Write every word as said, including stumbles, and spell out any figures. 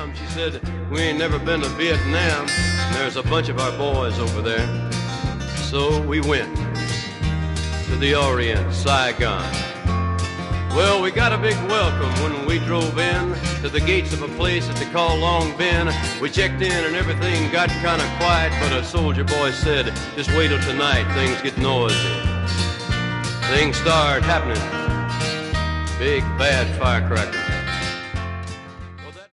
Mom. She said, we ain't never been to Vietnam, and there's a bunch of our boys over there. So we went to the Orient, Saigon. Well, we got a big welcome when we drove in to the gates of a place that they call Long Ben. We checked in and everything got kind of quiet, but a soldier boy said, just wait till tonight, things get noisy. Things start happening. Big bad firecrackers.